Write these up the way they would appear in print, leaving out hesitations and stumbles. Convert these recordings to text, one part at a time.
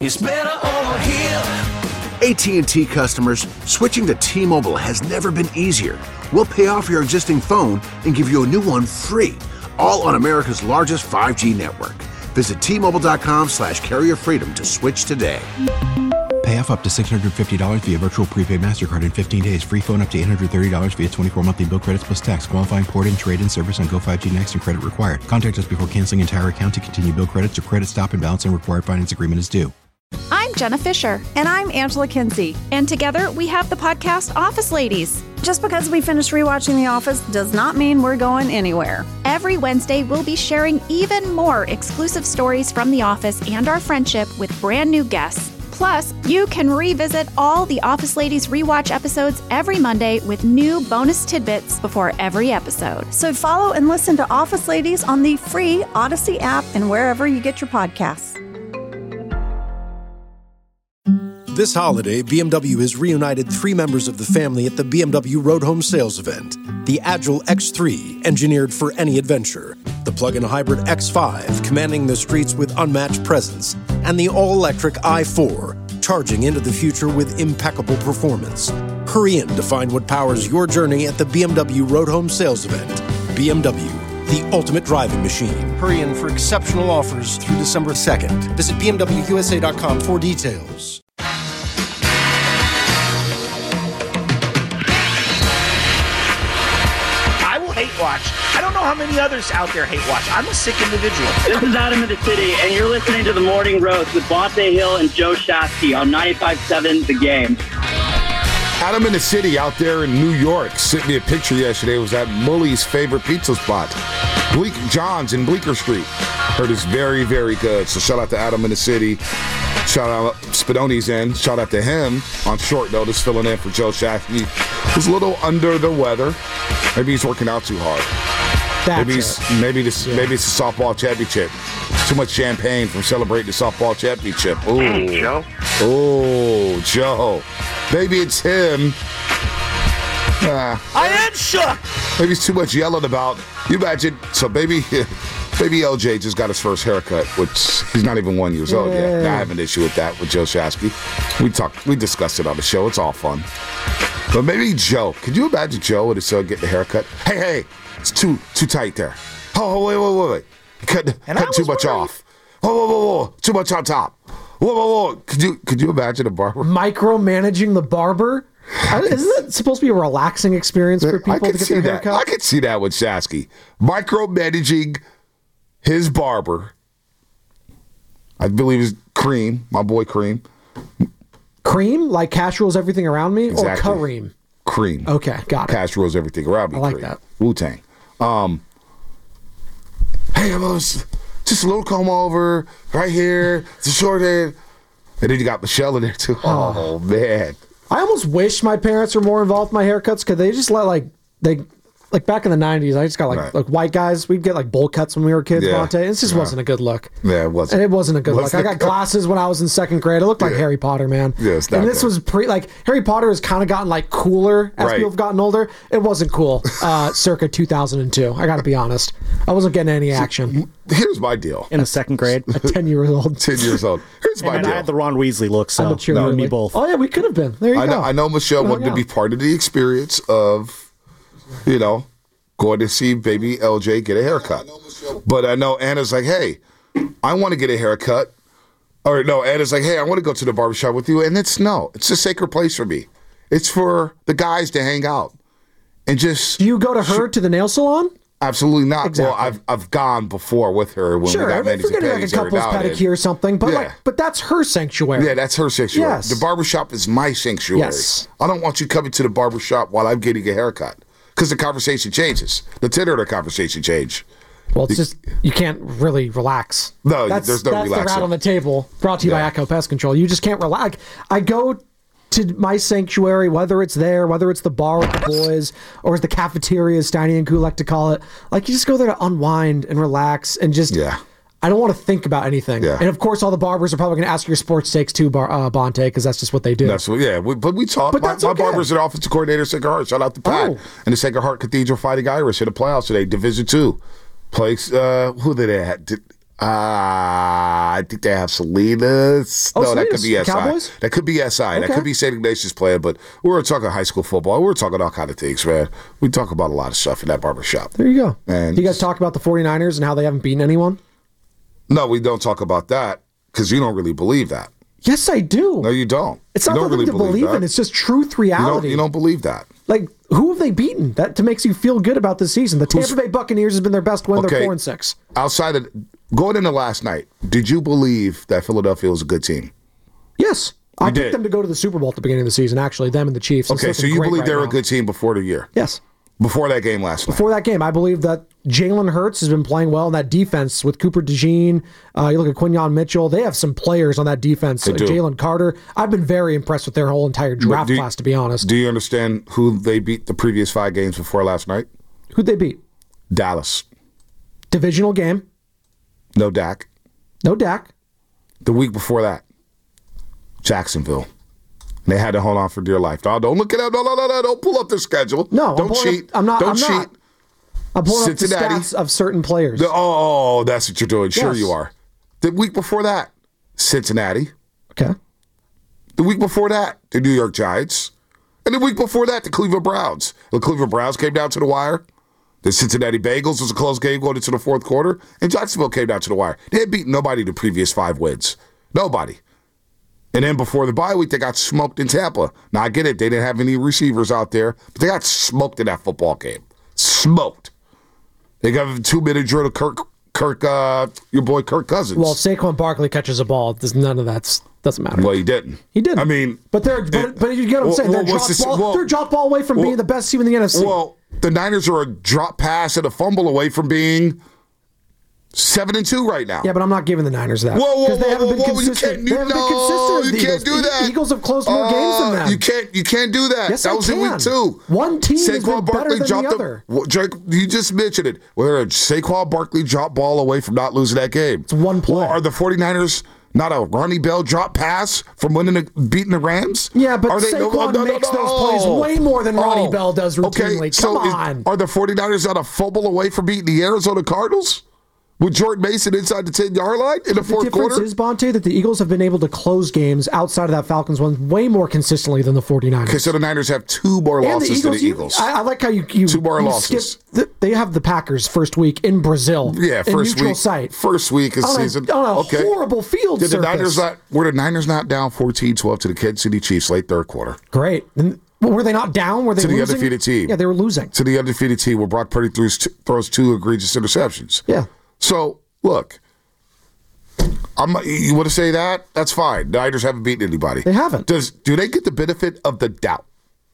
It's better over here. AT&T customers, switching to T-Mobile has never been easier. We'll pay off your existing phone and give you a new one free, all on America's largest 5G network. Visit T-Mobile.com/carrierfreedom to switch today. Pay off up to $650 via virtual prepaid MasterCard in 15 days. Free phone up to $830 via 24 monthly bill credits plus tax. Qualifying port and trade-in service on Go5G Next and credit required. Contact us before canceling entire account to continue bill credits or credit stop and balance and required finance agreement is due. I'm Jenna Fisher. And I'm Angela Kinsey. And together we have the podcast Office Ladies. Just because we finished rewatching The Office does not mean we're going anywhere. Every Wednesday, we'll be sharing even more exclusive stories from The Office and our friendship with brand new guests. Plus, you can revisit all the Office Ladies rewatch episodes every Monday with new bonus tidbits before every episode. So follow and listen to Office Ladies on the free Odyssey app and wherever you get your podcasts. This holiday, BMW has reunited 3 members of the family at the BMW Road Home Sales event. The Agile X3, engineered for any adventure. The plug-in hybrid X5, commanding the streets with unmatched presence. And the all-electric i4, charging into the future with impeccable performance. Hurry in to find what powers your journey at the BMW Road Home Sales event. BMW, the ultimate driving machine. Hurry in for exceptional offers through December 2nd. Visit BMWUSA.com for details. Hate watch. I don't know how many others out there hate watch. I'm a sick individual. This is Adam in the City, and you're listening to The Morning Roast with Bonte Hill and Joe Shasky on 95.7 The Game. Adam in the City out there in New York sent me a picture yesterday. It was at Mully's favorite pizza spot, John's in Bleecker Street. Heard it's very, very good. So shout out to Adam in the City. Shout out Spadoni's in. Shout out to him on short notice, filling in for Joe Shasky. Who's a little under the weather. Maybe he's working out too hard. Maybe it's a softball championship. Too much champagne from celebrating the softball championship. Ooh, Joe. Oh, Joe. Maybe it's him. I am shook. Maybe it's too much yelling about. You imagine. So baby LJ just got his first haircut, which he's not even 1 year old yet. I have an issue with that with Joe Shasky. We discussed it on the show. It's all fun. But maybe Joe. Could you imagine Joe with his son getting a haircut? Hey, it's too tight there. Oh, wait. Cut too much off. Whoa. Too much on top. Whoa. Could you imagine a barber? Micromanaging the barber? Isn't that supposed to be a relaxing experience for people to get their haircut? I could see that with Shasky. Micromanaging his barber. I believe it's Cream, my boy Cream. Cream? Like Cash rules everything around me? Exactly. Or Kareem? Cream. Okay, got it. Cash rules everything around me. I like Cream. that. Wu-Tang. Hey, just a little comb over right here. It's a short head. And then you got Michelle in there too. Oh, man. I almost wish my parents were more involved in my haircuts because they just let like back in the 90s, I just got like white guys. We'd get like bowl cuts when we were kids. Yeah. Monte. It just wasn't a good look. Yeah, it wasn't. And it wasn't a good look. I got glasses when I was in second grade. It looked like Harry Potter, man. Yeah, it's not and this good. was Harry Potter has kind of gotten like cooler as people have gotten older. It wasn't cool circa 2002. I got to be honest. I wasn't getting any action. Here's my deal. In the second grade. At 10 years old. 10 years old. Here's my deal. I had the Ron Weasley look, so you and me both. Oh, yeah, we could have been. There you go. I know Michelle wanted to be part of the experience of, going to see baby LJ get a haircut. But I know Anna's like, hey, I want to get a haircut. Or no, Anna's like, hey, I want to go to the barbershop with you. And it's a sacred place for me. It's for the guys to hang out. And just... Do you go to her to the nail salon? Absolutely not. Exactly. Well, I've gone before with her when we got manis and like a pedis couple's pedicure or something. But but that's her sanctuary. Yeah, that's her sanctuary. Yes. The barbershop is my sanctuary. Yes. I don't want you coming to the barbershop while I'm getting a haircut. Because the conversation changes. The tenor of the conversation change. Well, it's just, you can't really relax. No, there's no relaxing. That's the rat on the table, brought to you by Echo Pest Control. You just can't relax. I go to my sanctuary, whether it's there, whether it's the bar with the boys, or it's the cafeteria, as Steiny and Koo like to call it. Like, you just go there to unwind and relax and just... Yeah. I don't want to think about anything. Yeah. And of course, all the barbers are probably going to ask your sports takes too, Bonte, because that's just what they do. That's what, but we talk. My barber's an offensive coordinator, Sacred Heart. Shout out to Pat and the Sacred Heart Cathedral Fighting Irish in the playoffs today, Division II. Place who did they have? I think they have Salinas. Oh, No, Salinas, that could be SI. Cowboys? That could be SI. That Okay. could be St. Ignatius playing, but we were talking high school football. We were talking all kind of things, man. We talk about a lot of stuff in that barbershop. There you go. And Do you guys talk about the 49ers and how they haven't beaten anyone? No, we don't talk about that because you don't really believe that. Yes, I do. No, you don't. It's You not don't something really to believe that. in. It's just truth reality. You don't believe that. Like, who have they beaten that makes you feel good about this season? The Tampa Bay Buccaneers has been their best win. Okay. They're 4-6. Outside of going into last night, did you believe that Philadelphia was a good team? Yes. I You picked did. them to go to the Super Bowl at the beginning of the season, actually, them and the Chiefs. It's Okay, so looking you great believe right they were now. a good team before the year? Yes. Before that game last night? Before that game, I believe that Jalen Hurts has been playing well in that defense with Cooper DeJean. You look at Quinyon Mitchell. They have some players on that defense. They do. Jalen Carter. I've been very impressed with their whole entire draft class, to be honest. Do you understand who they beat the previous 5 games before last night? Who'd they beat? Dallas. Divisional game. No Dak. No Dak. The week before that, Jacksonville. They had to hold on for dear life. No, don't look it up. No. Don't pull up their schedule. No, don't cheat. I'm not. Don't I'm cheat. not. I'm pulling up the Cincinnati. stats of certain players. Oh, that's what you're doing. Sure Yes. you are. The week before that, Cincinnati. Okay. The week before that, the New York Giants. And the week before that, the Cleveland Browns. The Cleveland Browns came down to the wire. The Cincinnati Bengals was a close game going into the fourth quarter. And Jacksonville came down to the wire. They had beaten nobody the previous 5 wins. Nobody. And then before the bye week, they got smoked in Tampa. Now, I get it. They didn't have any receivers out there. But they got smoked in that football game. Smoked. They got a 2-minute drill to your boy Kirk Cousins. Well, Saquon Barkley catches a ball. None of that doesn't matter. Well, he didn't. He didn't. I mean, but you get what I'm saying. They're drop ball away from being the best team in the NFC. Well, the Niners are a drop pass and a fumble away from being 7-2 right now. Yeah, but I'm not giving the Niners that. Whoa, Because they haven't been consistent. They haven't been consistent as the you can't Eagles. do that. The Eagles have closed more games than them. You can't do that. Yes, that I was in can. week 2. One team has been Saquon better Barkley than dropped the other. Drake, you just mentioned it. Where Saquon Barkley dropped ball away from not losing that game. It's one play. Well, are the 49ers not a Ronnie Bell drop pass from beating the Rams? Yeah, but Are they, Saquon makes those plays way more than Ronnie Bell does routinely. Okay, Come on. Are the 49ers not a fumble away from beating the Arizona Cardinals? With Jordan Mason inside the 10-yard line in the fourth quarter? The difference is, Bonte, that the Eagles have been able to close games outside of that Falcons one way more consistently than the 49ers. Okay, so the Niners have 2 more losses than the Eagles. I like how you 2 more losses. They have the Packers first week in Brazil. Yeah, in first neutral week. Site. First week of season. On a horrible field Did the surface. Were the Niners not down 14-12 to the Kansas City Chiefs late third quarter? Great. And, were they not down? Were they to the losing? undefeated team? Yeah, they were losing. To the undefeated team where Brock Purdy throws 2 egregious interceptions. Yeah. So, look, you want to say that? That's fine. The Niners haven't beaten anybody. They haven't. Do they get the benefit of the doubt?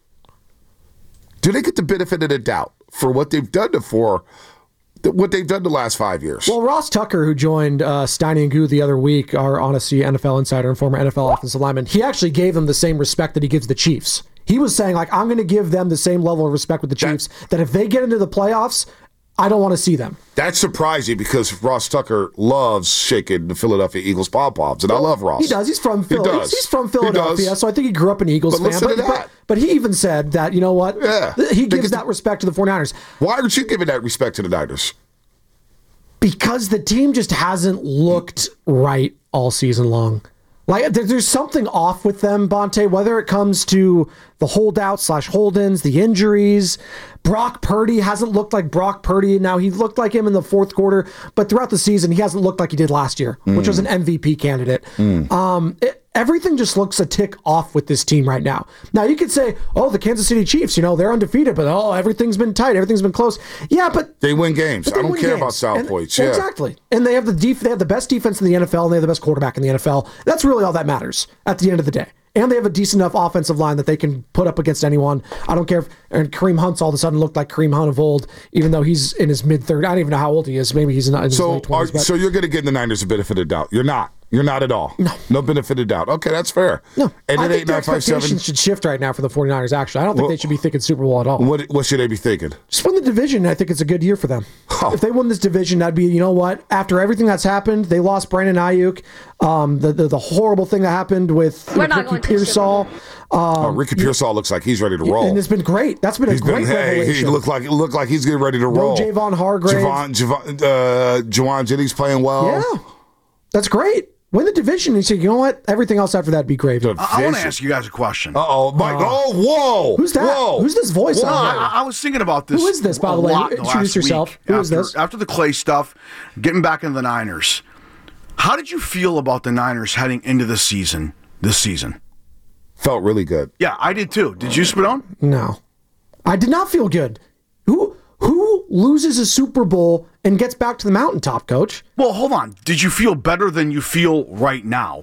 Do they get the benefit of the doubt for what they've done what they've done the last 5 years? Well, Ross Tucker, who joined Steiny and Goo the other week, our Odyssey NFL insider and former NFL offensive lineman, he actually gave them the same respect that he gives the Chiefs. He was saying, I'm going to give them the same level of respect with the Chiefs, that if they get into the playoffs, I don't want to see them. That's surprising because Ross Tucker loves shaking the Philadelphia Eagles pom-poms, and I love Ross. He does. He's from Philadelphia. He's from Philadelphia, so I think he grew up an Eagles fan. Listen to that. But he even said that, you know what? Yeah. He gives that respect to the 49ers. Why aren't you giving that respect to the Niners? Because the team just hasn't looked right all season long. There's something off with them, Bonte, whether it comes to the holdouts/hold-ins, the injuries. Brock Purdy hasn't looked like Brock Purdy. Now, he looked like him in the fourth quarter, but throughout the season, he hasn't looked like he did last year, which was an MVP candidate. Everything just looks a tick off with this team right now. Now, you could say, the Kansas City Chiefs, they're undefeated, but everything's been tight. Everything's been close. Yeah, but they win games. I don't care about South Points. Yeah. Exactly. And they have they have the best defense in the NFL, and they have the best quarterback in the NFL. That's really all that matters at the end of the day. And they have a decent enough offensive line that they can put up against anyone. I don't care if Kareem Hunt's all of a sudden looked like Kareem Hunt of old, even though he's in his mid-30s. I don't even know how old he is. Maybe he's not in his late 20s. So you're going to give the Niners a benefit of doubt. You're not. You're not at all. No benefit of doubt. Okay, that's fair. No. I think their 888-957. expectations should shift right now for the 49ers, actually. I don't think they should be thinking Super Bowl at all. What should they be thinking? Just win the division. I think it's a good year for them. If they win this division, that'd be, you know what? After everything that's happened, they lost Brandon Ayuk. The horrible thing that happened with Ricky Pearsall. Ricky Pearsall looks like he's ready to roll. And it's been great. That's been a great revelation. He looked like he's getting ready to roll. Javon Hargrave. Juwan Jennings playing well. Yeah. That's great. Win the division. And you say, you know what? Everything else after that be gravy. I want to ask you guys a question. Uh-oh, Mike. Whoa. Who's that? Whoa. Who's this voice? I was thinking about this. Who is this, by the way? Introduce yourself. Who is this? After the Clay stuff, getting back into the Niners, how did you feel about the Niners heading into this season? Felt really good. Yeah, I did too. Did you, Spadone? No. I did not feel good. Who loses a Super Bowl and gets back to the mountaintop, Coach? Well, hold on. Did you feel better than you feel right now?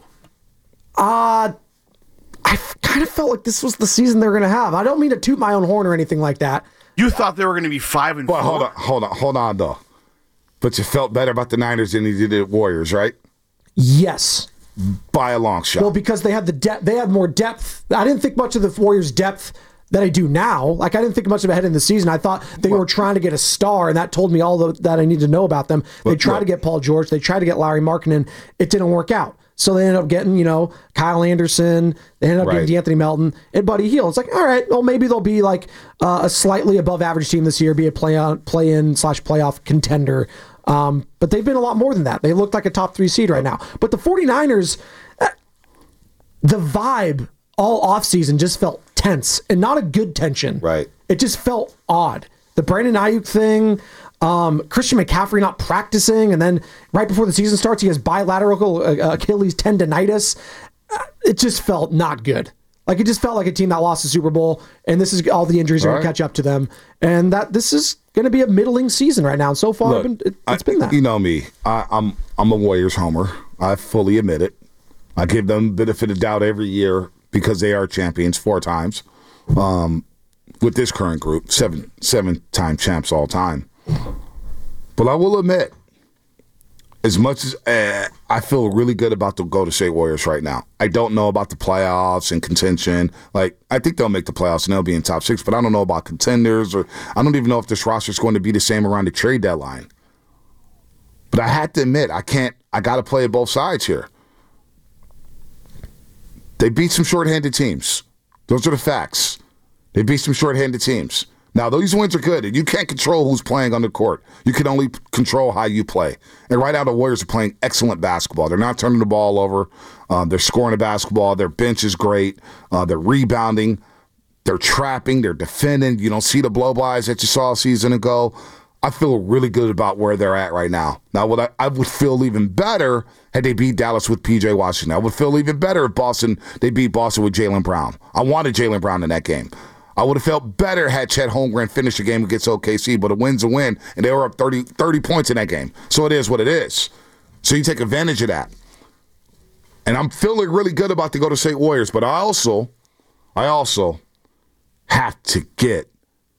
I kind of felt like this was the season they're going to have. I don't mean to toot my own horn or anything like that. You thought they were going to be 5-4? Well, hold on, though. But you felt better about the Niners than you did at Warriors, right? Yes. By a long shot. Well, because they had the depth. They had more depth. I didn't think much of the Warriors' depth that I do now. Like, I didn't think much of it ahead in the season. I thought they were trying to get a star, and that told me all that I need to know about them. They tried to get Paul George. They tried to get Larry Markkinen. It didn't work out. So they ended up getting, Kyle Anderson. They ended up getting DeAnthony Melton and Buddy Hield. It's like, all right, well, maybe they'll be like a slightly above average team this year, be a play-in/playoff contender. But they've been a lot more than that. They look like a top 3 seed right now. But the 49ers, the vibe all offseason just felt tense and not a good tension. Right. It just felt odd. The Brandon Ayuk thing, Christian McCaffrey not practicing, and then right before the season starts, he has bilateral Achilles tendonitis. It just felt not good. Like, it just felt like a team that lost the Super Bowl, and this is all the injuries are going to catch up to them, and that this is going to be a middling season right now. And so far, it's been that. You know me. I'm a Warriors homer. I fully admit it. I give them the benefit of doubt every year because they are champions 4 times. With this current group, 7-time champs all time. But I will admit, as much as I feel really good about the Golden State Warriors right now, I don't know about the playoffs and contention. Like, I think they'll make the playoffs and they'll be in top 6, but I don't know about contenders, or I don't even know if this roster is going to be the same around the trade deadline. But I had to admit, I got to play both sides here. They beat some shorthanded teams. Those are the facts. They beat some shorthanded teams. Now, those wins are good, and you can't control who's playing on the court. You can only control how you play. And right now, the Warriors are playing excellent basketball. They're not turning the ball over. They're scoring the basketball. Their bench is great. They're rebounding. They're trapping. They're defending. You don't see the blow-bys that you saw a season ago. I feel really good about where they're at right now. Now, what I would feel even better had they beat Dallas with P.J. Washington. I would feel even better if they beat Boston with Jaylen Brown. I wanted Jaylen Brown in that game. I would have felt better had Chet Holmgren finished the game against OKC, but a win's a win, and they were up 30 points in that game. So it is what it is. So you take advantage of that. And I'm feeling really good about the Golden State Warriors, but I also have to give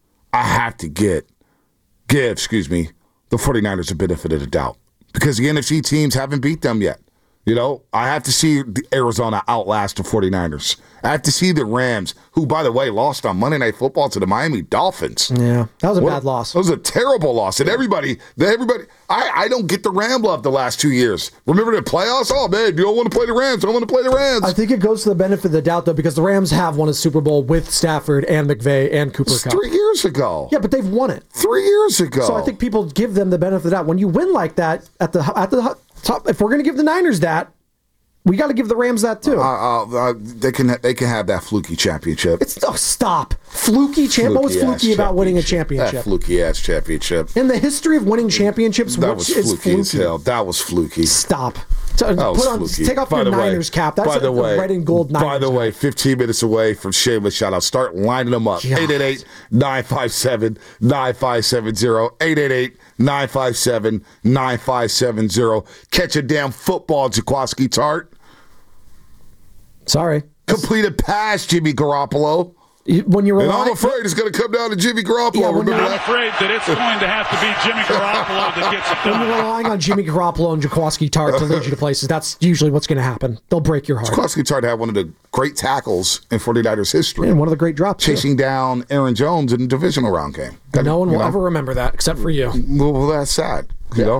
the 49ers a benefit of the doubt because the NFC teams haven't beat them yet. I have to see Arizona outlast the 49ers. I have to see the Rams, who, by the way, lost on Monday Night Football to the Miami Dolphins. Yeah, that was a bad loss. That was a terrible loss. And everybody, I don't get the Ram love the last 2 years. Remember the playoffs? Oh, man, you don't want to play the Rams. I don't want to play the Rams. I think it goes to the benefit of the doubt, though, because the Rams have won a Super Bowl with Stafford and McVay and Cooper Kupp. 3 years ago. Yeah, but they've won it. 3 years ago. So I think people give them the benefit of the doubt. When you win like that at the top, if we're going to give the Niners that, we got to give the Rams that too. They can have that fluky championship. Stop. Fluky champ. What was fluky about winning a championship? That fluky ass championship. In the history of winning championships, that was fluky as hell. That was fluky. Stop. Fluky. Take off your Niners cap. That's the red and gold Niners. By the way, 15 minutes away from shameless shout out. Start lining them up. 888-957-9570. 888-957-9570. Catch a damn football, Jaquaski Tart. Sorry. Complete a pass, Jimmy Garoppolo. When you're and I'm afraid it's going to come down to Jimmy Garoppolo. when Remember you're- that? Afraid that it's going to have to be Jimmy Garoppolo that gets it when done. you're relying on Jimmy Garoppolo and Jaquaski Tart to lead you to places, that's usually what's going to happen. They'll break your heart. Jaquaski Tart had one of the great tackles in 49ers history. And one of the great drops. too. Chasing down Aaron Jones in the divisional round game. No one will ever remember that except for you. Well, that's sad. You know,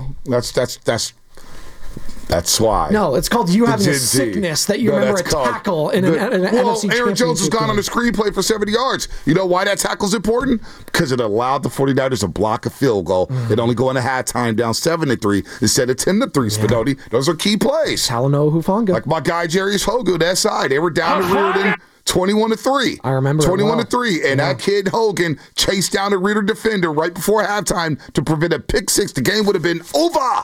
that's why. No, it's called you having a Gen Z. sickness that you No, remember a that's called- tackle in an Well, NFC Aaron Jones has championship gone on game. a screenplay for 70 yards. You know why that tackle's important? Because it allowed the 49ers to block a field goal and only go into halftime down 7-3 instead of 10-3, Spinoni. Those are key plays. Talanoa Hufanga. Like my guy Jarius Hogan, that side. They were down to Reardon 21-3. I remember it 21-3. And Yeah. that kid Hogan chased down a Reader defender right before halftime to prevent a pick six. The game would have been over.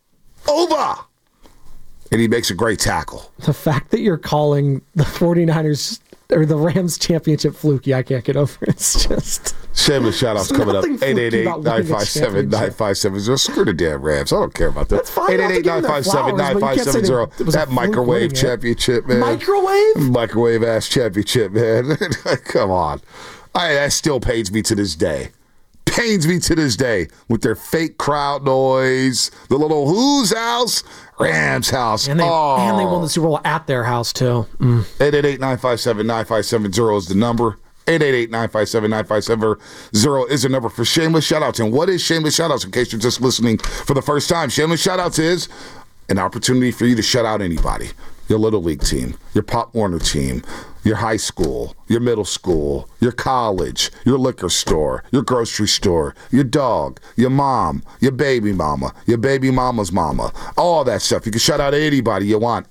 And he makes a great tackle. The fact that you're calling the 49ers or the Rams championship fluky, I can't get over. It's just... Shameless shout-outs There's coming up. nothing fluky about winning a 888-957-9570. Screw the damn Rams. I don't care about that. That's fine. You have to give them their flowers, but you can't say 888-957-9570. it was a That fluke microwave winning it. championship, man. Microwave? Microwave-ass championship, man. Come on. That still pains me to this day. With their fake crowd noise, the little whose house? Rams house. And they won the Super Bowl at their house, too. 888-957-9570 is the number. 888-957-9570 is the number for Shameless Shoutouts. And what is Shameless Shoutouts, in case you're just listening for the first time? Shameless Shoutouts is an opportunity for you to shout out anybody. Your Little League team, your Pop Warner team, your high school, your middle school, your college, your liquor store, your grocery store, your dog, your mom, your baby mama's mama, all that stuff. You can shout out anybody you want.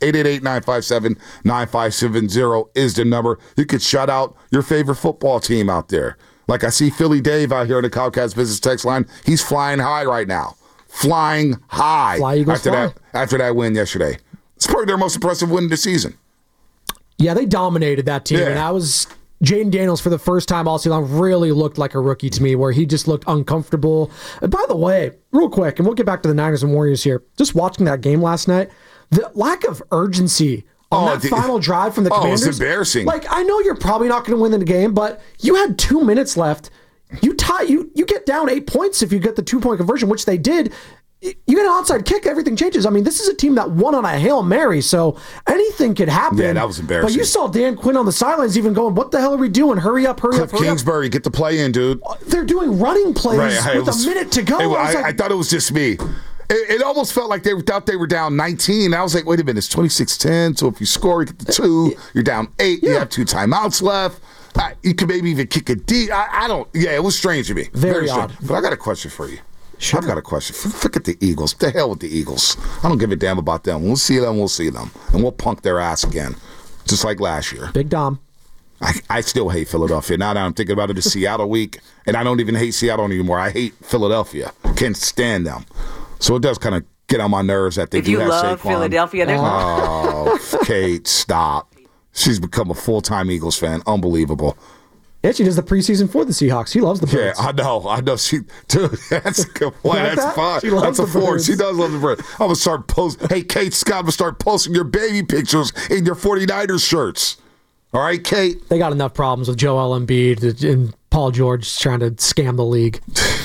888-957-9570 is the number. You could shout out your favorite football team out there. Like I see Philly Dave out here in the Comcast Business Text line. He's flying high right now. Flying high. Fly, Eagles, after that win yesterday. It's probably their most impressive win of the season. Yeah, they dominated that team. Yeah. And I was... Jaden Daniels, for the first time all season long, really looked like a rookie to me, where he just looked uncomfortable. And by the way, real quick, and we'll get back to the Niners and Warriors here, just watching that game last night, the lack of urgency on that final drive from the Commanders. It's embarrassing. Like, I know you're probably not going to win the game, but you had 2 minutes left. You get down 8 points if you get the 2-point conversion, which they did. You get an onside kick, everything changes. I mean, this is a team that won on a Hail Mary, so anything could happen. Yeah, that was embarrassing. But you saw Dan Quinn on the sidelines even going, what the hell are we doing? Hurry up. Cliff Kingsbury, get the play in, dude. They're doing running plays with a minute to go. I thought it was just me. It almost felt like they thought they were down 19. I was like, wait a minute, it's 26-10, so if you score, you get the 2. You're down 8. You have 2 timeouts left. You could maybe even kick a D. It was strange to me. Very odd. Strange. But I got a question for you. Sure. I've got a question. Forget the Eagles. The hell with the Eagles. I don't give a damn about them. We'll see them. And we'll punk their ass again. Just like last year. Big Dom. I still hate Philadelphia. Now that I'm thinking about it, it's Seattle week. And I don't even hate Seattle anymore. I hate Philadelphia. Can't stand them. So it does kind of get on my nerves that they if do you have love Saquon. Philadelphia, there's Kate, stop. She's become a full-time Eagles fan. Unbelievable. Yeah, she does the preseason for the Seahawks. She loves the Birds. Yeah, I know. Dude, that's a good point. Like That's that? fine. She loves That's a the 4. Birds. She does love the Birds. I'm going to start posting. Hey, Kate Scott, I'm going to start posting your baby pictures in your 49ers shirts. All right, Kate? They got enough problems with Joel Embiid and Paul George trying to scam the league.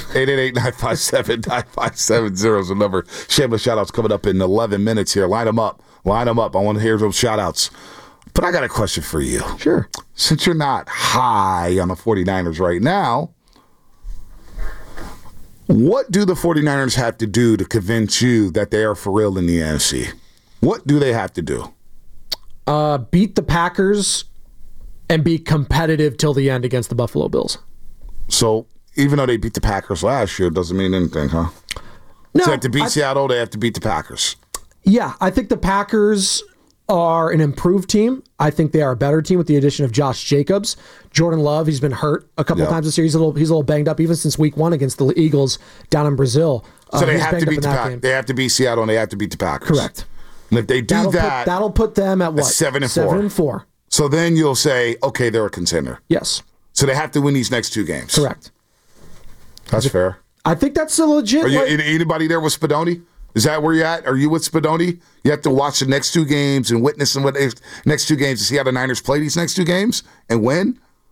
888-957-9570 is the number. Shameless shout-outs coming up in 11 minutes here. Line them up. I want to hear those shout-outs. But I got a question for you. Sure. Since you're not high on the 49ers right now, what do the 49ers have to do to convince you that they are for real in the NFC? What do they have to do? Beat the Packers and be competitive till the end against the Buffalo Bills. So even though they beat the Packers last year, it doesn't mean anything, huh? No. So they have to beat Seattle, they have to beat the Packers. Yeah, I think the Packers are an improved team. I think they are a better team with the addition of Josh Jacobs. Jordan Love, he's been hurt a couple times this year. He's a little banged up even since week 1 against the Eagles down in Brazil. So they have to beat the Packers. They have to beat Seattle and they have to beat the Packers. Correct. And if they do that'll put them at what? 7-4. 7-4. So then you'll say, okay, they're a contender. Yes. So they have to win these next 2 games. Correct. That's fair. I think that's a legit. Are you anybody there with Spadoni? Is that where you're at? Are you with Spadoni? You have to watch the next 2 games and witness the next 2 games to see how the Niners play these next 2 games and win?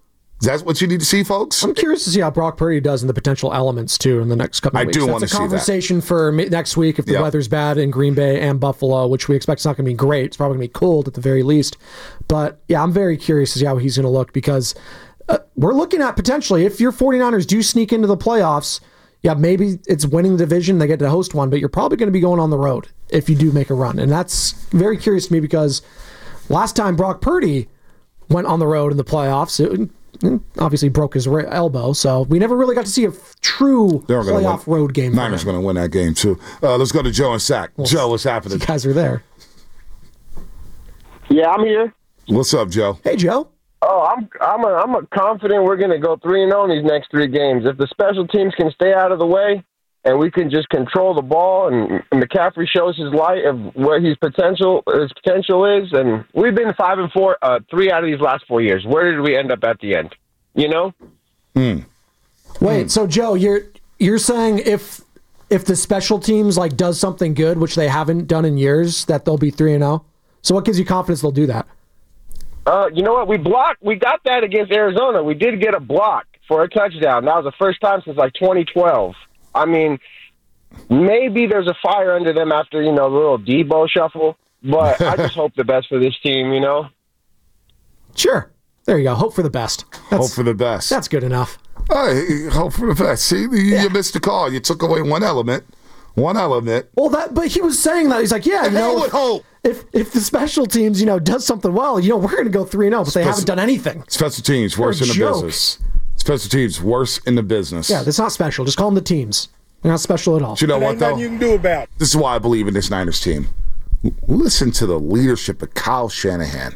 Is that what you need to see, folks? I'm curious to see how Brock Purdy does in the potential elements, too, in the next couple of weeks. I do want to That's a see that. conversation for next week if the weather's bad in Green Bay and Buffalo, which we expect is not going to be great. It's probably going to be cold at the very least. But, yeah, I'm very curious to see how he's going to look because we're looking at potentially, if your 49ers do sneak into the playoffs, yeah, maybe it's winning the division, they get to host one, but you're probably going to be going on the road if you do make a run. And that's very curious to me because last time Brock Purdy went on the road in the playoffs, it obviously broke his elbow, so we never really got to see a true playoff road game. Niners going to win that game, too. Let's go to Joe and Sack. Well, Joe, what's happening? You guys are there. Yeah, I'm here. What's up, Joe? Hey, Joe. Oh, I'm confident we're going to go 3-0 in these next 3 games. If the special teams can stay out of the way and we can just control the ball and McCaffrey shows his light of where his potential is, and we've been 5-4 3 out of these last 4 years. Where did we end up at the end? You know? Wait, so Joe, you're saying if the special teams like does something good, which they haven't done in years, that they'll be 3-0? So what gives you confidence they'll do that? You know what? We got that against Arizona. We did get a block for a touchdown. That was the first time since like 2012. I mean, maybe there's a fire under them after, the little Debo shuffle, but I just hope the best for this team, Sure. There you go. Hope for the best. Hope for the best. That's good enough. Hey, hope for the best. See, you missed the call. You took away one element. Well, but he was saying that. He's like, hope. If the special teams, does something well, we're going to go 3-0, but they haven't done anything. Special teams, worse in the business. Special teams, worse in the business. Yeah, that's not special. Just call them the teams. They're not special at all. But you know what, though? You can do about it. This is why I believe in this Niners team. Listen to the leadership of Kyle Shanahan.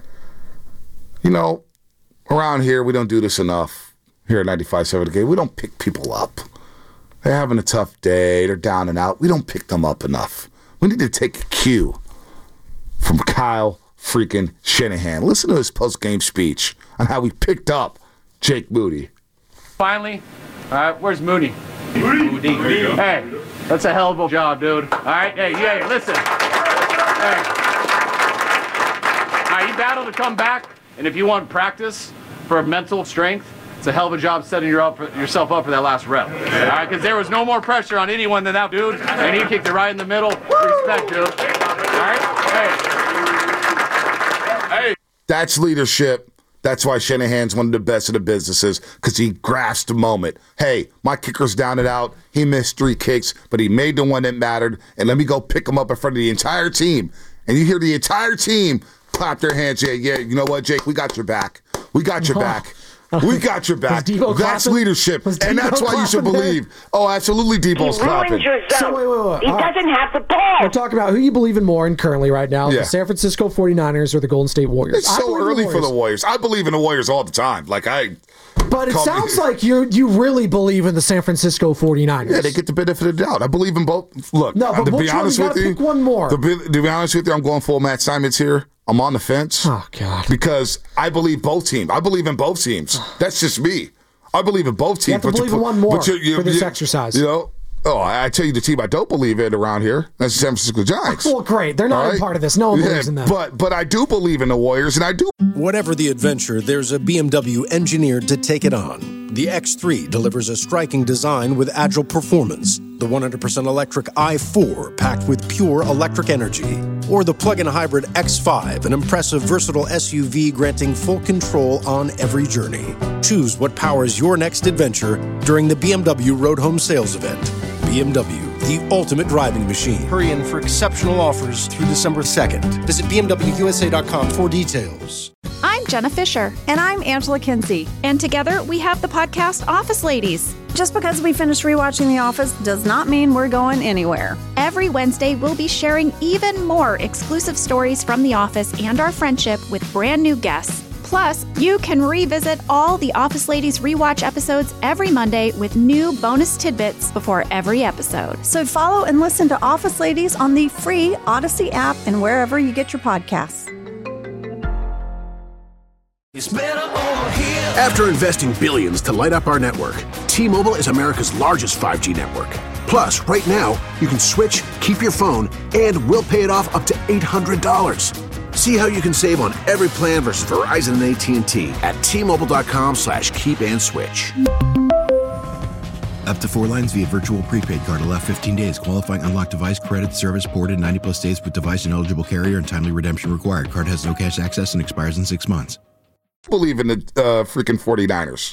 Around here, we don't do this enough. Here at 95.7 The Game, we don't pick people up. They're having a tough day. They're down and out. We don't pick them up enough. We need to take a cue from Kyle freaking Shanahan. Listen to his post-game speech on how we picked up Jake Moody. Finally, all right, where's Moody? Moody. Hey, that's a hell of a job, dude. All right, hey, listen. Hey. All right, you battled to come back, and if you want practice for mental strength, it's a hell of a job setting yourself up for that last rep. All right, because there was no more pressure on anyone than that dude, and he kicked it right in the middle. Respect, dude. All right? Hey. That's leadership. That's why Shanahan's one of the best of the businesses, because he grasped the moment. Hey, my kicker's down and out. He missed 3 kicks, but he made the one that mattered, and let me go pick him up in front of the entire team. And you hear the entire team clap their hands. Yeah, you know what, Jake? We got your back. We got your back. We got your back. That's leadership, and that's why you should believe. Oh, absolutely, Debo's clapping. So wait. He doesn't have the ball. We're talking about who you believe in more in currently right now, the San Francisco 49ers or the Golden State Warriors. It's so early for the Warriors. I believe in the Warriors all the time. But it sounds like you really believe in the San Francisco 49ers. Yeah, they get the benefit of the doubt. I believe in both. Look, to be honest with you, pick one more. To be honest with you, I'm going full Matt Simons here. I'm on the fence. Oh, God. Because I believe both teams. I believe in both teams. That's just me. I believe in both teams. You have to believe in one more for this exercise. I tell you the team I don't believe in around here. That's the San Francisco Giants. Well, great. They're not a part of this. No one believes in them. But I do believe in the Warriors, and I do. Whatever the adventure, there's a BMW engineered to take it on. The X3 delivers a striking design with agile performance. The 100% electric i4 packed with pure electric energy. Or the plug-in hybrid X5, an impressive, versatile SUV granting full control on every journey. Choose what powers your next adventure during the BMW Road Home Sales Event. BMW, the ultimate driving machine. Hurry in for exceptional offers through December 2nd. Visit BMWUSA.com for details. I'm Jenna Fisher. And I'm Angela Kinsey. And together we have the podcast Office Ladies. Just because we finished rewatching The Office does not mean we're going anywhere. Every Wednesday, we'll be sharing even more exclusive stories from The Office and our friendship with brand new guests. Plus, you can revisit all the Office Ladies rewatch episodes every Monday with new bonus tidbits before every episode. So follow and listen to Office Ladies on the free Odyssey app and wherever you get your podcasts. After investing billions to light up our network, T-Mobile is America's largest 5G network. Plus, right now, you can switch, keep your phone, and we'll pay it off up to $800. See how you can save on every plan versus Verizon and AT&T at T-Mobile.com/keep and switch. Up to 4 lines via virtual prepaid card. Allow 15 days. Qualifying unlocked device credit service ported 90-plus days with device and eligible carrier and timely redemption required. Card has no cash access and expires in 6 months. Believe in the freaking 49ers.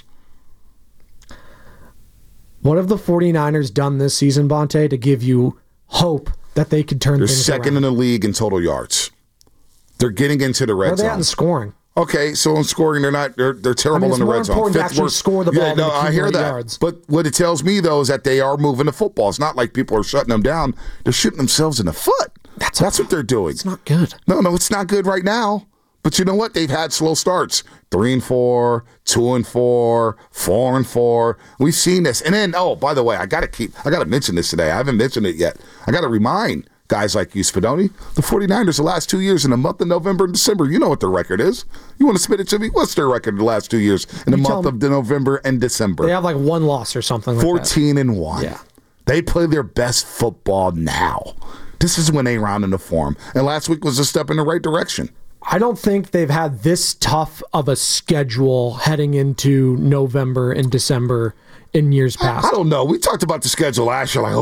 What have the 49ers done this season, Bonte, to give you hope that they could turn They're things second around? in the league in total yards. They're getting into the red Where are they zone. at in scoring? Okay, so in scoring, they're terrible in the red zone. It's more important to actually score the ball than I hear that. yards. But what it tells me, though, is that they are moving the football. It's not like people are shutting them down. They're shooting themselves in the foot. That's what they're doing. It's not good. No, it's not good right now. But you know what? They've had slow starts. 3-4, 2-4, 4-4. We've seen this. And then, by the way, I got to mention this today. I haven't mentioned it yet. I got to remind guys like you, Spadoni, the 49ers the last 2 years in the month of November and December, you know what their record is. You want to spit it to me? What's their record the last 2 years in the month of November and December? They have like one loss or something like 14-1. Yeah. They play their best football now. This is when they round into form. And last week was a step in the right direction. I don't think they've had this tough of a schedule heading into November and December in years past. I don't know. We talked about the schedule last year, like,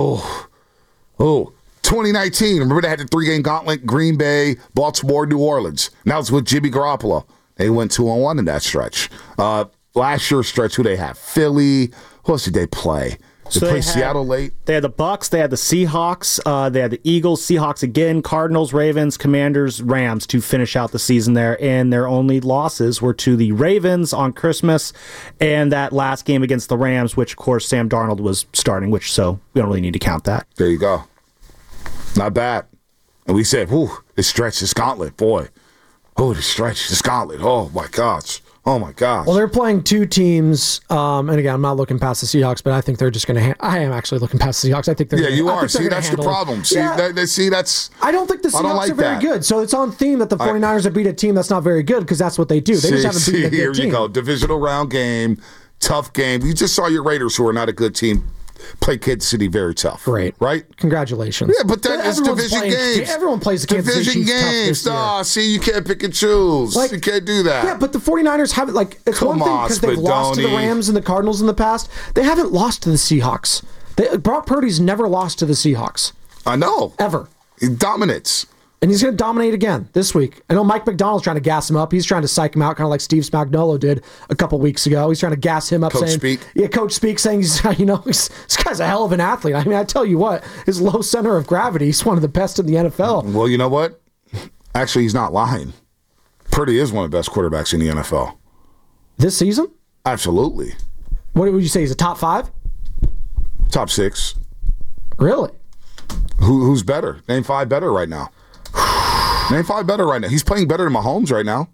2019. Remember they had the 3-game gauntlet, Green Bay, Baltimore, New Orleans. Now it's with Jimmy Garoppolo. They went 2-1 in that stretch. Last year's stretch, who they have? Philly. Who else did they play? They played Seattle late. They had the Bucks, they had the Seahawks, they had the Eagles, Seahawks again, Cardinals, Ravens, Commanders, Rams to finish out the season there. And their only losses were to the Ravens on Christmas and that last game against the Rams, which, of course, Sam Darnold was starting, so we don't really need to count that. There you go. Not bad. And we said, it stretched this gauntlet, boy. The stretch, this gauntlet. Oh, my gosh. Oh, my gosh. Well, they're playing two teams, and again, I'm not looking past the Seahawks, but I think they're just going to I am actually looking past the Seahawks. I think they're you are. See, that's the problem. See, that's... I don't think the Seahawks are very good, so it's on theme that the 49ers have beat a team that's not very good, because that's what they do. They just haven't beaten a good team. Here you go. Divisional round game, tough game. You just saw your Raiders, who are not a good team, play Kansas City very tough. Great. Right? Congratulations. Yeah, but that is division games. Everyone plays the Kansas City Chiefs tough this year. See, you can't pick and choose. You can't do that. Yeah, but the 49ers haven't, it's one thing because they've lost to the Rams and the Cardinals in the past. They haven't lost to the Seahawks. Brock Purdy's never lost to the Seahawks. I know. Ever. He dominates. And he's going to dominate again this week. I know Mike McDonald's trying to gas him up. He's trying to psych him out, kind of like Steve Spagnuolo did a couple weeks ago. He's trying to gas him up, Coach Speak saying this guy's a hell of an athlete. I mean, I tell you what, his low center of gravity, he's one of the best in the NFL. Well, you know what? Actually, he's not lying. Purdy is one of the best quarterbacks in the NFL. This season? Absolutely. What would you say? He's a top 5? Top 6. Really? Who's better? Name 5 better right now. Name 5 better right now. He's playing better than Mahomes right now.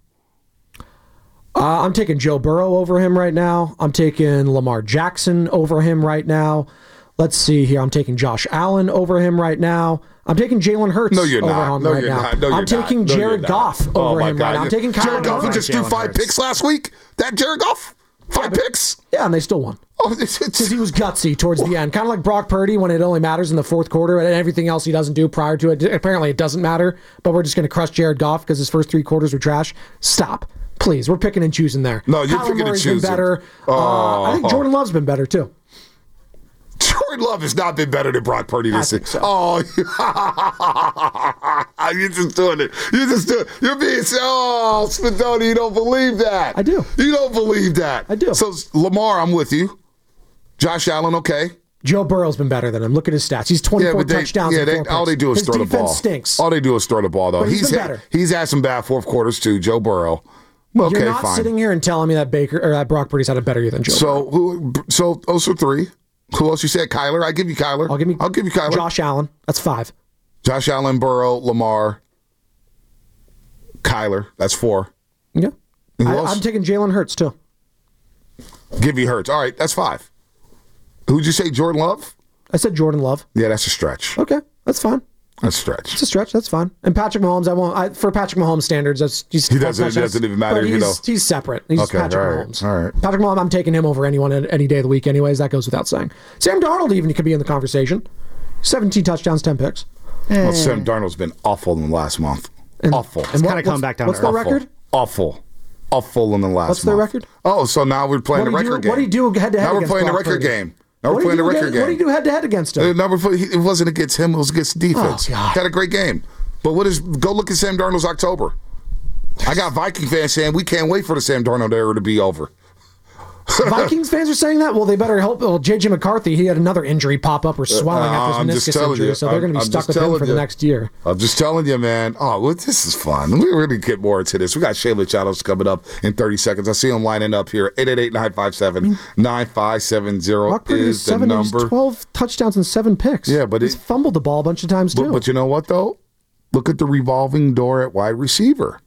I'm taking Joe Burrow over him right now. I'm taking Lamar Jackson over him right now. Let's see here. I'm taking Josh Allen over him right now. I'm taking Jalen Hurts over him right now. I'm taking Jared Goff over him right now. I'm taking Jared Goff just threw 5 picks last week. That Jared Goff? 5 picks? Yeah, and they still won. Because he was gutsy towards the end. Kind of like Brock Purdy when it only matters in the fourth quarter and everything else he doesn't do prior to it. Apparently it doesn't matter, but we're just going to crush Jared Goff because his first 3 quarters were trash. Stop. Please. We're picking and choosing there. No, you're picking and choosing. Been better. I think Jordan Love's been better too. Jordan Love has not been better than Brock Purdy this season. So. Oh, you're just doing it. You're being Spadoni, you don't believe that. I do. You don't believe that. I do. So, Lamar, I'm with you. Josh Allen, okay. Joe Burrow's been better than him. Look at his stats. He's 24 touchdowns. All they do is throw the ball. His defense stinks. All they do is throw the ball, though. But he's been better. He's had some bad fourth quarters, too, Joe Burrow. Okay, you're not sitting here and telling me that Brock Purdy's had a better year than Joe Burrow. So those are 3. Who else you said? Kyler? I give you Kyler. I'll give you Kyler. Josh Allen. That's 5. Josh Allen, Burrow, Lamar, Kyler. That's 4. Yeah. I'm taking Jalen Hurts, too. Give you Hurts. All right, that's 5. Who'd you say, Jordan Love? I said Jordan Love. Yeah, that's a stretch. Okay, that's fine. That's a stretch. It's a stretch. That's fine. And Patrick Mahomes, for Patrick Mahomes standards, it doesn't even matter. He's separate. He's okay, Patrick Mahomes. All right. Patrick Mahomes, I'm taking him over anyone any day of the week anyways. That goes without saying. Sam Darnold even could be in the conversation. 17 touchdowns, 10 picks. Well, Sam Darnold's been awful in the last month. Awful. It's kind of come back down what's to their earth. record? Awful in the last What's their month. record? Oh, so now we're playing the record game. What do you do head-to-head Now we're against playing the Brock record Purdy? game. Now we're playing the record game. What do you do head-to-head against him? It wasn't against him. It was against defense. Oh, God. Had a great game. But go look at Sam Darnold's October. I got Viking fans saying we can't wait for the Sam Darnold era to be over. Vikings fans are saying that? Well, they better help. Well, J.J. McCarthy, he had another injury pop up or swelling after his meniscus injury, so they're going to be stuck with him for the next year. I'm just telling you, man. Oh, well, this is fun. We're going to get more into this. We got shameless shout-outs coming up in 30 seconds. I see them lining up here. 888-957-9570 Brock Purdy is the number. 12 touchdowns and 7 picks. Yeah, but he's fumbled the ball a bunch of times, too. But you know what, though? Look at the revolving door at wide receiver.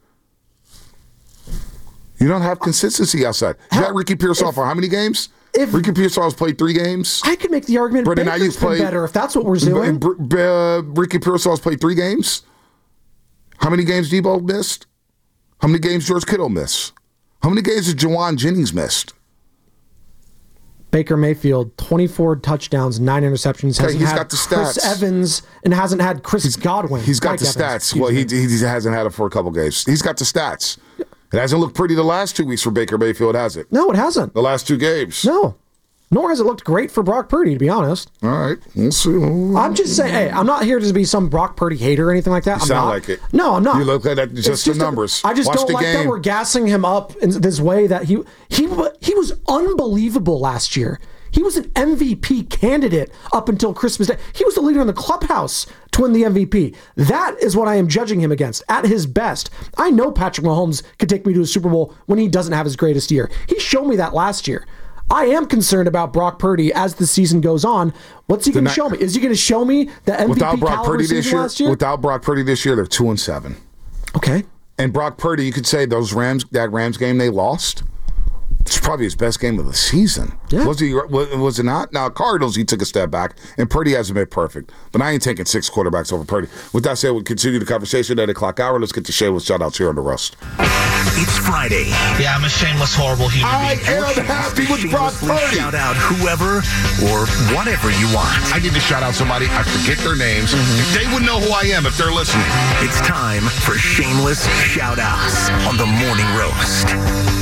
You don't have consistency outside. You got Ricky Pearsall for how many games? Ricky Pearsall's played 3 games. I could make the argument Baker's been better if that's what we're doing. Ricky Pearsall's played 3 games. How many games Debo missed? How many games George Kittle missed? How many games did Jawan Jennings missed? Baker Mayfield, 24 touchdowns, 9 interceptions. Okay, he's got the stats. Chris Evans and hasn't had Chris Godwin. He's got the stats. Well, he hasn't had it for a couple games. He's got the stats. It hasn't looked pretty the last 2 weeks for Baker Mayfield, has it? No, it hasn't. The last 2 games. No. Nor has it looked great for Brock Purdy, to be honest. All right. We'll see. I'm just saying, hey, I'm not here to be some Brock Purdy hater or anything like that. You sound like it. No, I'm not. You look at that, just the numbers. I just Watch don't like game. that we're gassing him up in this way that he was unbelievable last year. He was an MVP candidate up until Christmas Day. He was the leader in the clubhouse to win the MVP. That is what I am judging him against. At his best, I know Patrick Mahomes could take me to a Super Bowl when he doesn't have his greatest year. He showed me that last year. I am concerned about Brock Purdy as the season goes on. What's he going to show me? Is he going to show me the MVP caliber season last year? Without Brock Purdy this year, they're 2-7. Okay. And Brock Purdy, you could say that Rams game they lost, it's probably his best game of the season. Yeah. Was it not? Now, Cardinals, he took a step back, and Purdy hasn't been perfect. But I ain't taking 6 quarterbacks over Purdy. With that said, we'll continue the conversation at 8 o'clock hour. Let's get to shameless shout-outs here on The Roast. It's Friday. Yeah, I'm a shameless, horrible human being. I am happy with Brock Purdy. Shout out whoever or whatever you want. I need to shout out somebody. I forget their names. They would know who I am if they're listening. It's time for shameless shout-outs on The Morning Roast.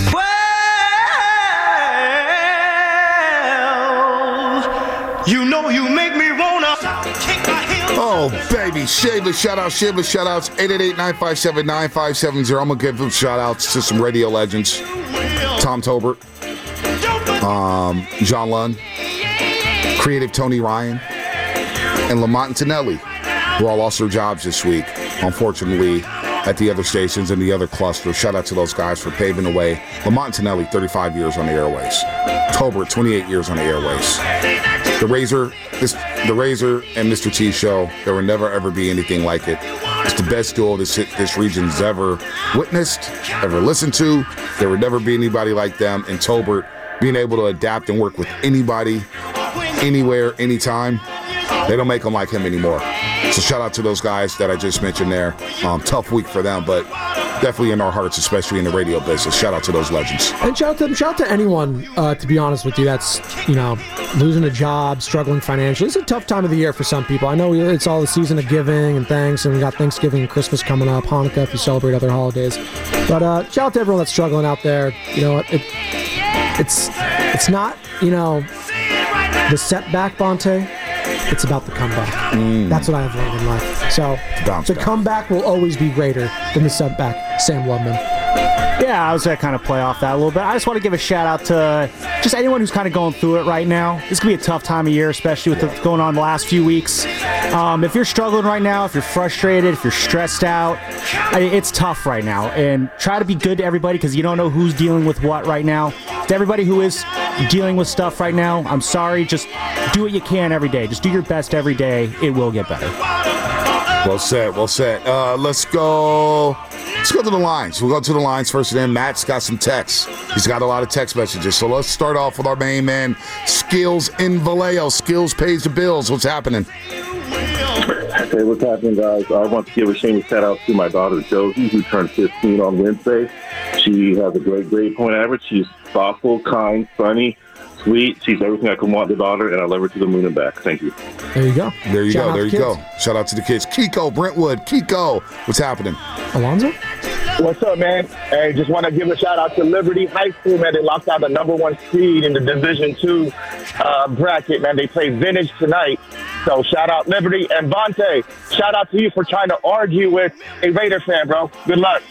You know you make me wanna kick my heels. Oh, baby. Shameless shout-outs. 888-957-9570. I'm going to give them shout-outs to some radio legends. Tom Tolbert. John Lund. Creative Tony Ryan. And Lamont Antonelli, who all lost their jobs this week, unfortunately, at the other stations and the other clusters. Shout out to those guys for paving the way. Lamont Antonelli, 35 years on the airways. Tolbert, 28 years on the airways. The Razor and Mr. T show, there will never ever be anything like it. It's the best duo this region's ever witnessed, ever listened to. There will never be anybody like them. And Tolbert being able to adapt and work with anybody, anywhere, anytime, they don't make them like him anymore. So shout out to those guys that I just mentioned there. Tough week for them, but definitely in our hearts, especially in the radio business. Shout out to those legends. And shout out to them. Shout out to anyone, to be honest with you, that's, losing a job, struggling financially. It's a tough time of the year for some people. I know it's all the season of giving and thanks, and we got Thanksgiving and Christmas coming up, Hanukkah if you celebrate other holidays. But shout out to everyone that's struggling out there. It's not, the setback, Bonte. It's about the comeback. That's what I have learned in life. So the comeback will always be greater than the setback, Sam Lubman. Yeah, I was going to kind of play off that a little bit. I just want to give a shout out to just anyone who's kind of going through it right now. This could be a tough time of year, especially with what's going on the last few weeks. If you're struggling right now, if you're frustrated, if you're stressed out, it's tough right now. And try to be good to everybody because you don't know who's dealing with what right now. To everybody who is dealing with stuff right now, I'm sorry. Just do what you can every day. Just do your best every day. It will get better. Well said. Let's go to the lines. We'll go to the lines first, and then Matt's got some texts. He's got a lot of text messages. So let's start off with our main man, Skills in Vallejo. Skills pays the bills. What's happening? Hey, what's happening, guys? I want to give a shameless shout out to my daughter, Josie, who turned 15 on Wednesday. She has a great grade point average. She's thoughtful, kind, funny, sweet. She's everything I could want in a daughter, and I love her to the moon and back. Thank you. There you go. There you Shout go. out There to you go. kids. Shout out to the kids. Kiko, Brentwood. Kiko, what's happening? Alonzo? What's up, man? Hey, just want to give a shout out to Liberty High School, man. They locked out the #1 seed in the Division II bracket, man. They play Vintage tonight. So shout out Liberty. And Vontae, shout out to you for trying to argue with a Raider fan, bro. Good luck.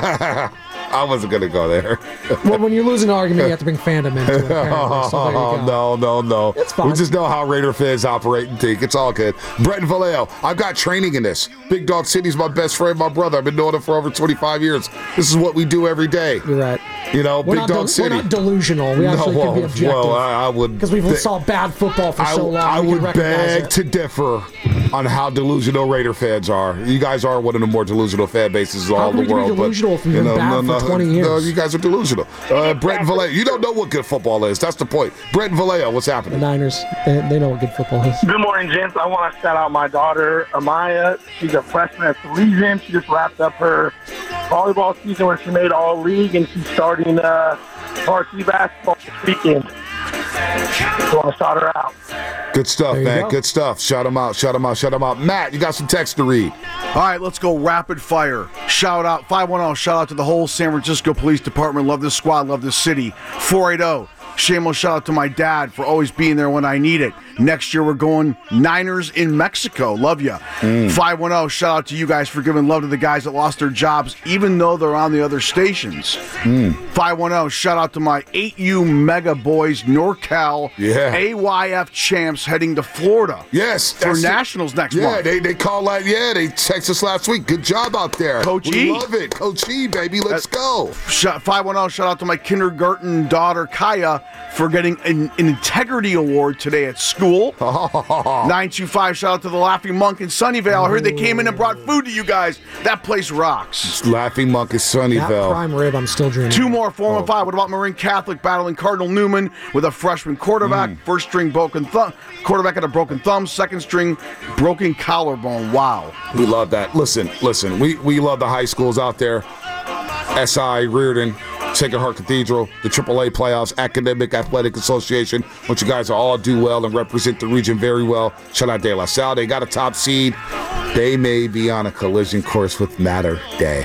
I wasn't going to go there. Well, when you lose an argument, you have to bring fandom into it. Apparently. So there you go. No. It's fine. We just know how Raider fans operate and think. It's all good. Brett and Vallejo, I've got training in this. Big Dog City's my best friend, my brother. I've been doing it for over 25 years. This is what we do every day. You're right. You know, We're Big Dog City. We're not delusional. We actually can be objective. Well, I would. Because we've saw bad football for so long. I we would can recognize beg to differ on how delusional Raider fans are. You guys are one of the more delusional fan bases in all the world. How can we be delusional if we've been bad for 20 years? No, you guys are delusional. Brett and Vallejo, you don't know what good football is. That's the point. Brett and Vallejo, what's happening? The Niners, they know what good football is. Good morning, gents. I want to shout out my daughter, Amaya. She's a freshman at Salesian. She just wrapped up her volleyball season where she made all-league, and she's starting varsity basketball this weekend. Just want to shout her out. Good stuff, man. go. Good stuff. Shout them out. Matt, you got some text to read. All right, let's go rapid fire. Shout out, 510, shout out to the whole San Francisco Police Department. Love this squad, love this city. 480, shameless shout out to my dad for always being there when I need it. Next year, we're going Niners in Mexico. Love ya. 510, shout out to you guys for giving love to the guys that lost their jobs, even though they're on the other stations. 510, shout out to my 8U Mega Boys, NorCal, AYF champs heading to Florida. Yes. For Nationals next month. Yeah, they called that. Yeah, they texted us last week. Good job out there. Coach We E. love it. Coach E, baby. Let's go. 510, shout out to my kindergarten daughter, Kaya, for getting an integrity award today at school. 925, shout out to the Laughing Monk in Sunnyvale. I heard they came in and brought food to you guys. That place rocks. Laughing Monk is Sunnyvale. That prime rib, I'm still dreaming. Two more, 415. What about Marin Catholic battling Cardinal Newman with a freshman quarterback? First string broken thumb. Quarterback had a broken thumb. Second string broken collarbone. Wow. We love that. Listen. We love the high schools out there. SI, Reardon, Sacred Heart Cathedral, the AAA playoffs, Academic Athletic Association. Want you guys to all do well and represent the region very well. Shout out De La Salle. They got a top seed. They may be on a collision course with Mater Day.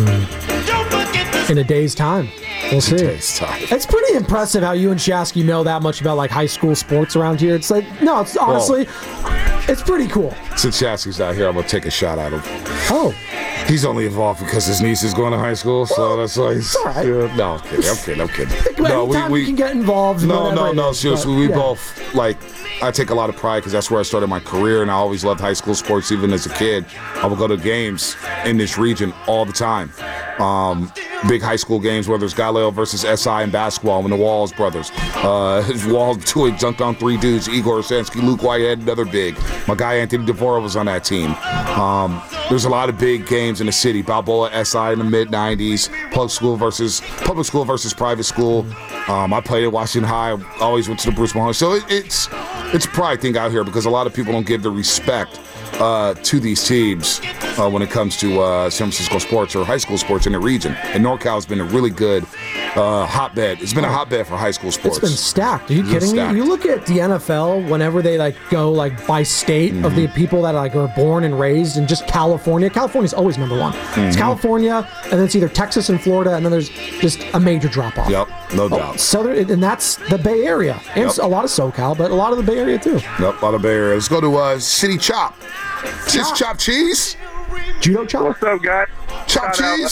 In a day's time. We'll see. It's pretty impressive how you and Shasky know that much about like high school sports around here. It's like, no, it's honestly, it's pretty cool. Since Shasky's not here, I'm going to take a shot at him. Oh. He's only involved because his niece is going to high school, so that's why he's... All right. No, I'm kidding. No, we can get involved. No, seriously. We both, like, I take a lot of pride because that's where I started my career, and I always loved high school sports even as a kid. I would go to games in this region all the time. Big high school games, whether it's Galileo versus SI in basketball, when the Walls brothers. Walls dunked on three dudes, Igor Osansky, Luke Whitehead, another big. My guy Anthony DeVora was on that team. There's a lot of big games in the city. Balboa SI in the mid-'90s, public school versus private school. I played at Washington High. I always went to the Bruce Mahoney. So it's a pride thing out here because a lot of people don't give the respect to these teams when it comes to San Francisco sports or high school sports in the region. And NorCal has been a really good hotbed. It's been a hotbed for high school sports. It's been stacked. Are you kidding me? You look at the NFL whenever they go by state of the people that are born and raised in just California. California's always number one. It's California, and then it's either Texas and Florida, and then there's just a major drop off. Yep, no doubt. And that's the Bay Area, and a lot of SoCal, but a lot of the Bay Area too. Yep, a lot of Bay Area. Let's go to City Chop. Just Chop Cheese. Judo Chop. What's up, guys? Chop Cheese.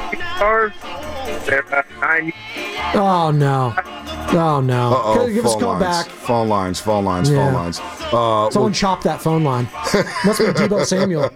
Oh no. Give us a call back. Phone lines. Someone chopped that phone line. Must be Debo Samuel.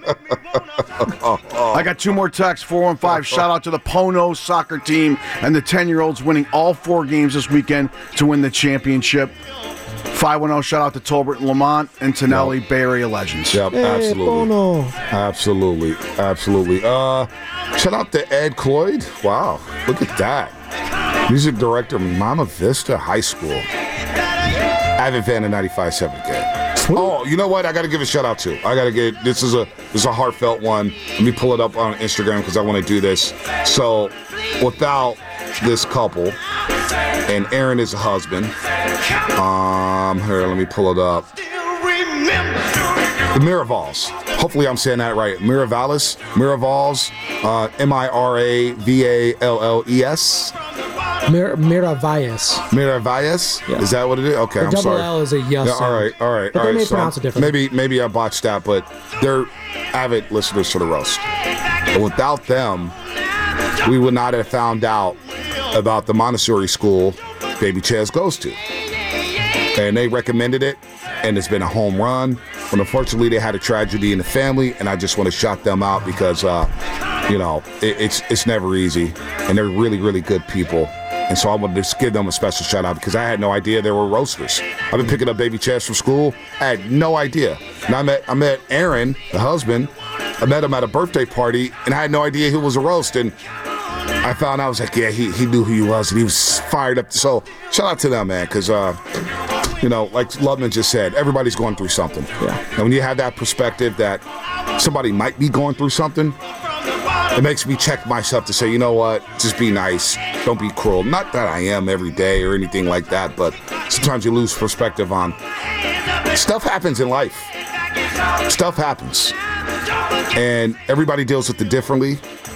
I got two more texts. 415. Shout out to the Pono soccer team and the 10-year-olds winning all 4 games this weekend to win the championship. 510, shout out to Tolbert and Lamont and Tonelli, Bay Area legends. Yep, absolutely. Shout out to Ed Cloyd. Wow, look at that. Music director, Mama Vista High School. Avid fan of 95.7 again. Oh, you know what? I got to give a shout out to. This is a heartfelt one. Let me pull it up on Instagram because I want to do this. So, without this couple, and Aaron is a husband. Here, let me pull it up. The Miravals. Hopefully I'm saying that right. Miravales, Miravals, Miravalles. Miravalles. Miravalles? Yeah. Is that what it is? Okay, the I'm sorry. double L is a yes. Yeah, all right. But they may pronounce it differently. Maybe I botched that, but they're avid listeners to the roast. But without them, we would not have found out about the Montessori school Baby Chaz goes to. And they recommended it, and it's been a home run. But unfortunately, they had a tragedy in the family, and I just want to shout them out because, it's never easy, and they're really, really good people. And so I wanted to just give them a special shout out because I had no idea they were roasters. I've been picking up Baby Chaz from school. I had no idea. And I met Aaron, the husband. I met him at a birthday party, and I had no idea he was a roast. And I found out, I was like, yeah, he knew who he was, and he was fired up. So shout out to them, man, because, like Lubman just said, everybody's going through something. Yeah. And when you have that perspective that somebody might be going through something, it makes me check myself to say, you know what, just be nice. Don't be cruel. Not that I am every day or anything like that, but sometimes you lose perspective on stuff happens in life. Stuff happens. And everybody deals with it differently.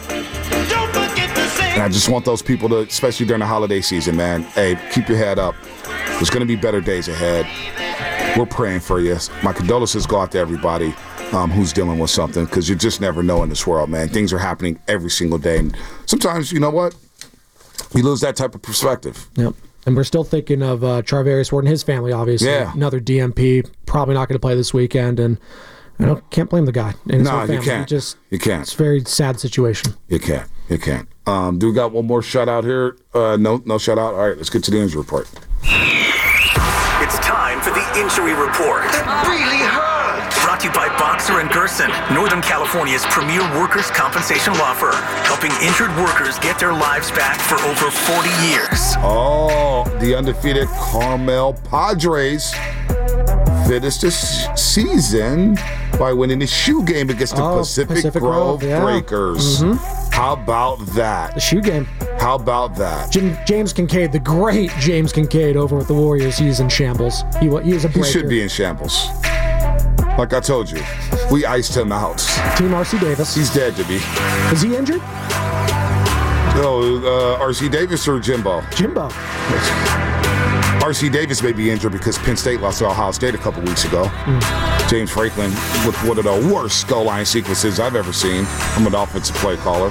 And I just want those people to, especially during the holiday season, man, hey, keep your head up. There's going to be better days ahead. We're praying for you. My condolences go out to everybody who's dealing with something, because you just never know in this world, man. Things are happening every single day. And sometimes, you know what? We lose that type of perspective. Yep. And we're still thinking of Charvarius Ward and his family, obviously. Yeah. Another DMP, probably not going to play this weekend. And can't blame the guy. And his whole family. You can't. You can't. It's a very sad situation. You can't. Do we got one more shout out here? No shout out. All right, let's get to the injury report. It's time for the injury report. That really hurt. Brought to you by Boxer & Gerson, Northern California's premier workers' compensation law firm, helping injured workers get their lives back for over 40 years. Oh, the undefeated Carmel Padres finished this season by winning the shoe game against the Pacific Grove Breakers. Mm-hmm. How about that? The shoe game. How about that? James Kincaid, the great James Kincaid over with the Warriors, he's in shambles. He was a breaker. He should be in shambles. Like I told you, we iced him out. Team R.C. Davis. He's dead to me. Is he injured? No, R.C. Davis or Jimbo? Jimbo. R.C. Davis may be injured because Penn State lost to Ohio State a couple weeks ago. James Franklin with one of the worst goal line sequences I've ever seen. I'm an offensive play caller.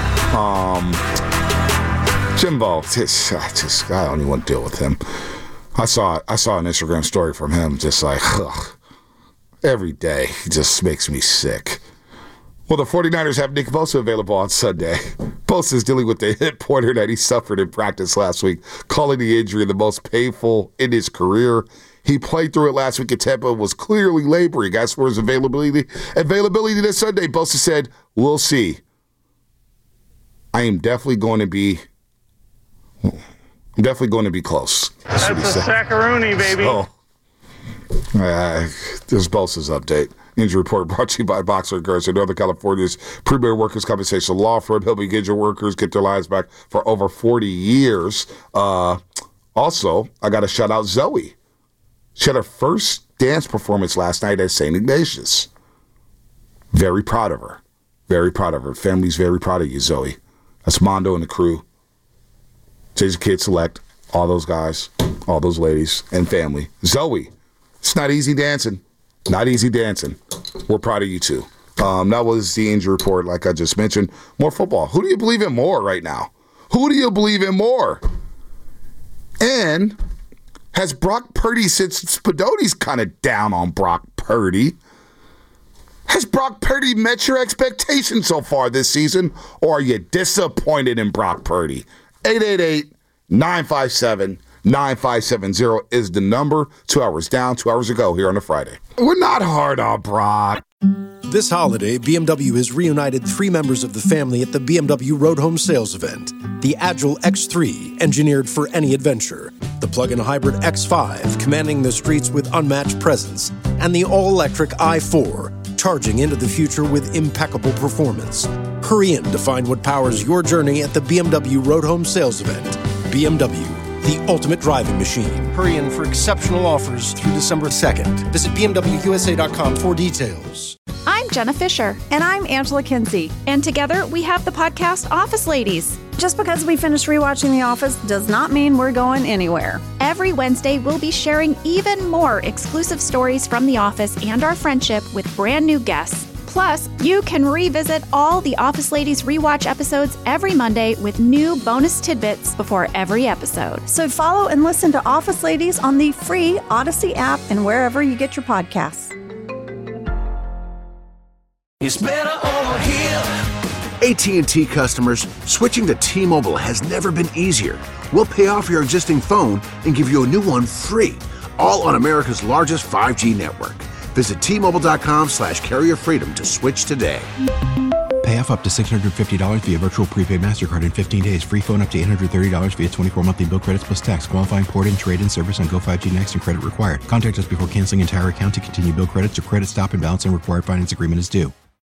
Jimbo, I don't even want to deal with him. I saw an Instagram story from him, just like, every day. He just makes me sick. Well, the 49ers have Nick Bosa available on Sunday. Bosa is dealing with the hip pointer that he suffered in practice last week, calling the injury the most painful in his career. He played through it last week at Tampa, was clearly laboring. As for his availability this Sunday, Bosa said, we'll see. I am definitely going to be close. That's a sackaroonie, baby. So, there's Bosa's update. Injury report brought to you by Boxer & Gerson, Northern California's premier workers' compensation law firm, helping injured workers get their lives back for over 40 years. Also, I got to shout out Zoe. She had her first dance performance last night at St. Ignatius. Very proud of her. Very proud of her. Family's very proud of you, Zoe. That's Mondo and the crew. Jason Kidd Select, all those guys, all those ladies, and family. Zoe, it's not easy dancing. Not easy dancing. We're proud of you, too. That was the injury report, like I just mentioned. More football. Who do you believe in more right now? Who do you believe in more? And has Brock Purdy, since Spadone's kind of down on Brock Purdy, has Brock Purdy met your expectations so far this season, or are you disappointed in Brock Purdy? 888-957-9570 is the number. 2 hours down, 2 hours ago here on a Friday. We're not hard on Brock. This holiday, BMW has reunited 3 members of the family at the BMW Road Home Sales Event. The Agile X3, engineered for any adventure. The plug-in hybrid X5, commanding the streets with unmatched presence. And the all-electric i4, charging into the future with impeccable performance. Hurry in to find what powers your journey at the BMW Road Home Sales Event. BMW, the ultimate driving machine. Hurry in for exceptional offers through December 2nd. Visit BMWUSA.com for details. I'm Jenna Fisher. And I'm Angela Kinsey. And together we have the podcast Office Ladies. Just because we finished rewatching The Office does not mean we're going anywhere. Every Wednesday, we'll be sharing even more exclusive stories from The Office and our friendship with brand new guests. Plus, you can revisit all the Office Ladies rewatch episodes every Monday with new bonus tidbits before every episode. So follow and listen to Office Ladies on the free Odyssey app and wherever you get your podcasts. It's better over here. AT&T customers, switching to T-Mobile has never been easier. We'll pay off your existing phone and give you a new one free, all on America's largest 5G network. Visit T-Mobile.com/carrier freedom to switch today. Pay off up to $650 via virtual prepaid MasterCard in 15 days. Free phone up to $830 via 24 monthly bill credits plus tax. Qualifying port-in, trade-in service on Go5G Next and credit required. Contact us before canceling entire account to continue bill credits or credit stop and balance and required finance agreement is due.